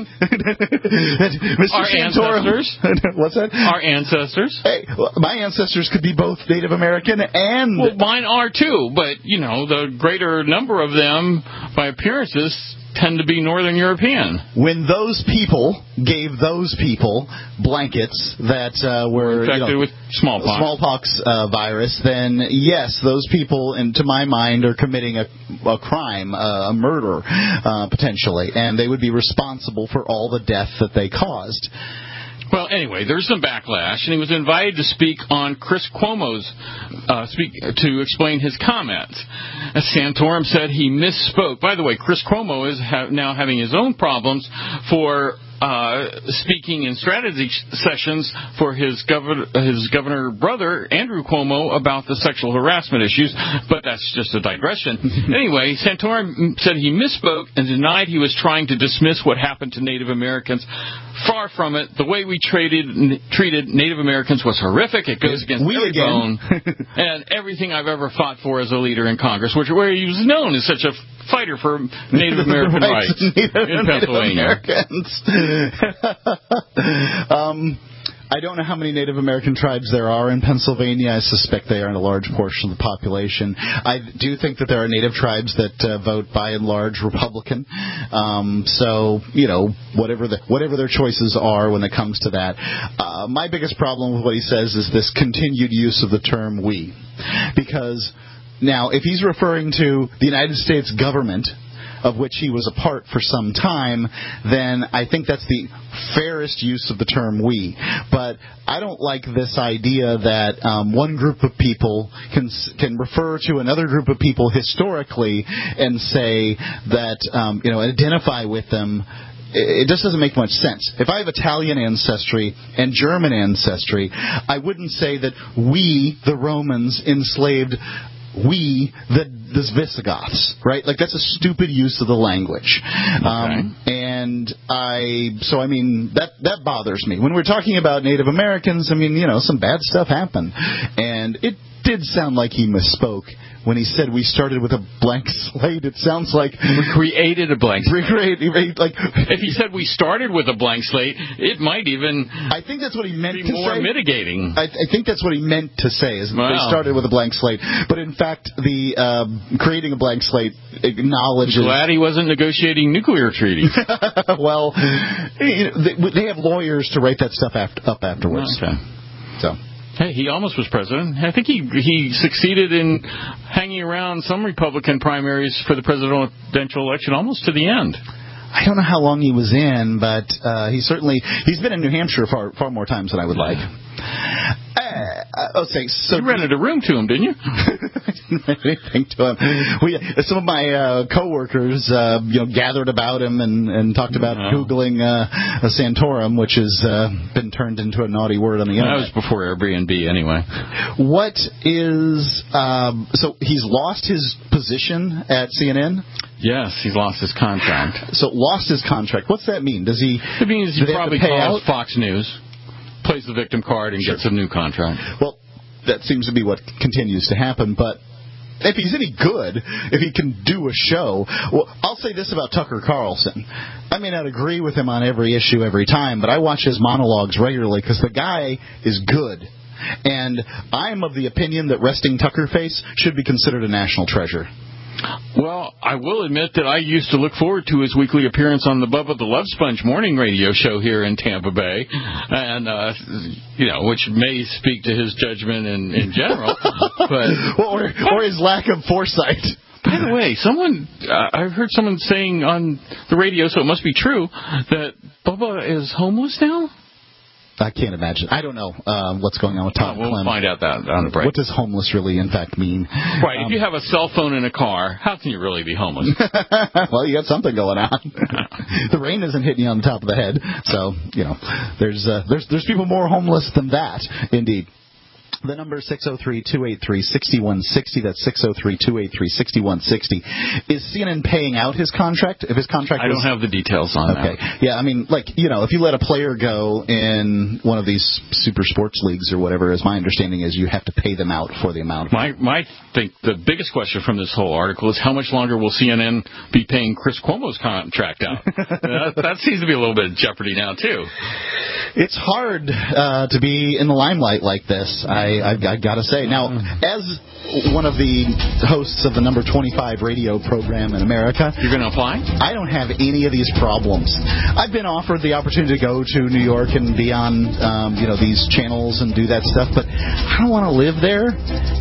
Mister Our Santorum. ancestors. What's that? Our ancestors. Hey, well, my ancestors could be both Native American and... Well, mine are too, but, you know, the greater number of them, by appearances, tend to be Northern European. When those people gave those people blankets that uh, were infected you know, with smallpox, smallpox uh, virus, then yes, those people, and to my mind, are committing a, a crime, uh, a murder, uh, potentially, and they would be responsible for all the death that they caused. Well, anyway, there's some backlash, and he was invited to speak on Chris Cuomo's uh, speak to explain his comments. As Santorum said, he misspoke. By the way, Chris Cuomo is ha- now having his own problems for uh, speaking in strategy sessions for his governor, his governor brother Andrew Cuomo about the sexual harassment issues. But that's just a digression. Anyway, Santorum said he misspoke and denied he was trying to dismiss what happened to Native Americans. Far from it. The way we traded, n- treated Native Americans was horrific. It goes against we every again. bone and everything I've ever fought for as a leader in Congress, which where he was known as such a fighter for Native American rights, rights Native, in Pennsylvania. Native Americans. um, I don't know how many Native American tribes there are in Pennsylvania. I suspect they are in a large portion of the population. I do think that there are Native tribes that uh, vote by and large Republican. Um, so, you know, whatever the, whatever their choices are when it comes to that. Uh, my biggest problem with what he says is this continued use of the term we. Because now, if he's referring to the United States government, of which he was a part for some time, then I think that's the fairest use of the term we. But I don't like this idea that um, one group of people can can refer to another group of people historically and say that, um, you know, identify with them. It just doesn't make much sense. If I have Italian ancestry and German ancestry, I wouldn't say that we, the Romans, enslaved we, the, the Visigoths, right? Like, that's a stupid use of the language. Okay. Um, and I, so I mean, that, that bothers me. When we're talking about Native Americans, I mean, you know, some bad stuff happened. And it did sound like he misspoke. When he said we started with a blank slate, it sounds like we created a blank slate. Recreate, like if he said we started with a blank slate, it might even. I think that's what he meant be to more say. mitigating. I, I think that's what he meant to say. Is wow. They started with a blank slate, but in fact, the uh, creating a blank slate acknowledges. I'm glad he wasn't negotiating nuclear treaties. Well, you know, they, they have lawyers to write that stuff after, up afterwards. Okay. So. Hey, he almost was president. I think he he succeeded in hanging around some Republican primaries for the presidential election almost to the end. I don't know how long he was in, but uh, he certainly he's been in New Hampshire far far more times than I would like. Uh, okay, so you rented a room to him, didn't you? I didn't rent anything to him. We, some of my uh, coworkers, uh, you know, gathered about him and, and talked about no. googling uh, a Santorum, which has uh, been turned into a naughty word on the internet. That was before Airbnb, anyway. What is um, so he's lost his position at C N N? Yes, he's lost his contract. So lost his contract. What's that mean? Does he? It means he probably calls out? Fox News, plays the victim card, and sure. gets a new contract. Well, that seems to be what continues to happen, but if he's any good, if he can do a show, well, I'll say this about Tucker Carlson. I may not agree with him on every issue every time, but I watch his monologues regularly because the guy is good. And I'm of the opinion that resting Tucker face should be considered a national treasure. Well, I will admit that I used to look forward to his weekly appearance on the Bubba the Love Sponge morning radio show here in Tampa Bay, and uh, you know, which may speak to his judgment in, in general, but or, or his lack of foresight. By the way, someone uh, I heard someone saying on the radio, so it must be true, that Bubba is homeless now. I can't imagine. I don't know uh, what's going on with Todd oh, We'll Clem. find out that on the break. What does homeless really, in fact, mean? Right. Um, if you have a cell phone in a car, how can you really be homeless? Well, you got something going on. The rain isn't hitting you on the top of the head, so you know there's uh, there's there's people more homeless than that. Indeed. The number is six oh three, two eight three, six one six oh. That's six oh three, two eight three, six one six oh. Is C N N paying out his contract? If his contract I was... don't have the details on okay. that. Okay. Yeah, I mean, like, you know, if you let a player go in one of these super sports leagues or whatever, as my understanding is, you have to pay them out for the amount. My, my think the biggest question from this whole article is how much longer will C N N be paying Chris Cuomo's contract out? that, that seems to be a little bit of jeopardy now, too. It's hard uh, to be in the limelight like this, I, I've, I've got to say. Now, as one of the hosts of the number twenty-five radio program in America... You're going to apply? I don't have any of these problems. I've been offered the opportunity to go to New York and be on um, you know, these channels and do that stuff, but I don't want to live there,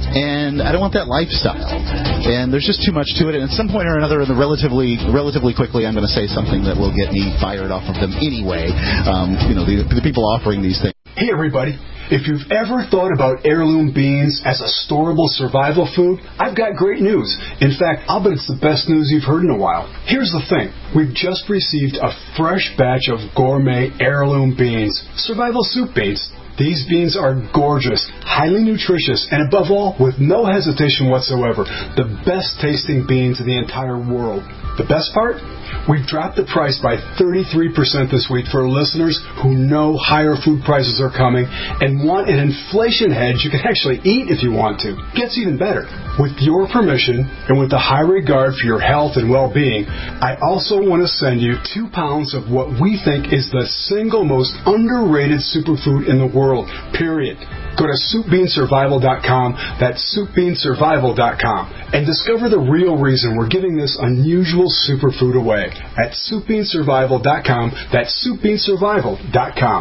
and I don't want that lifestyle. And there's just too much to it, and at some point or another, in the relatively relatively quickly, I'm going to say something that will get me fired off of them anyway. Um, you know, the, the people offering these things. Hey, everybody. If you've ever thought about heirloom beans as a storable survival food, I've got great news. In fact, I'll bet it's the best news you've heard in a while. Here's the thing. We've just received a fresh batch of gourmet heirloom beans, survival soup beans. These beans are gorgeous, highly nutritious, and above all, with no hesitation whatsoever, the best tasting beans in the entire world. The best part? We've dropped the price by thirty-three percent this week for listeners who know higher food prices are coming and want an inflation hedge you can actually eat if you want to. Gets even better. With your permission and with the high regard for your health and well-being, I also want to send you two pounds of what we think is the single most underrated superfood in the world, period. Go to soup bean survival dot com, that's soup bean survival dot com, and discover the real reason we're giving this unusual superfood away at soup bean survival dot com, that's soup bean survival dot com.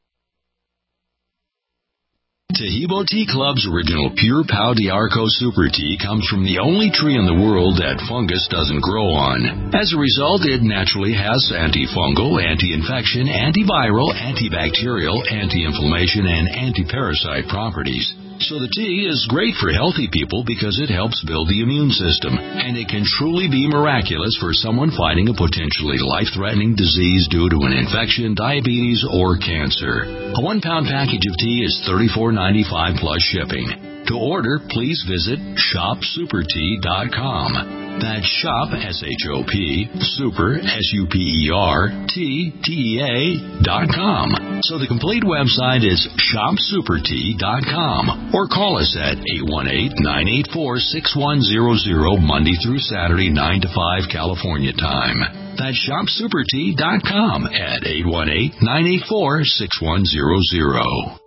Tahibo Tea Club's original Pure Pau d'Arco Super Tea comes from the only tree in the world that fungus doesn't grow on. As a result, it naturally has antifungal, anti-infection, antiviral, antibacterial, anti-inflammation, and anti-parasite properties. So the tea is great for healthy people because it helps build the immune system, and it can truly be miraculous for someone fighting a potentially life-threatening disease due to an infection, diabetes, or cancer. A one-pound package of tea is thirty-four ninety-five plus shipping. To order, please visit shop super tea dot com. That's shop, S H O P, super, S U P E R, T, T E A, dot com. So the complete website is shop super tea dot com. Or call us at eight one eight, nine eight four, six one zero zero Monday through Saturday, nine to five California time. That's shop super tea dot com at eight one eight, nine eight four, six one zero zero.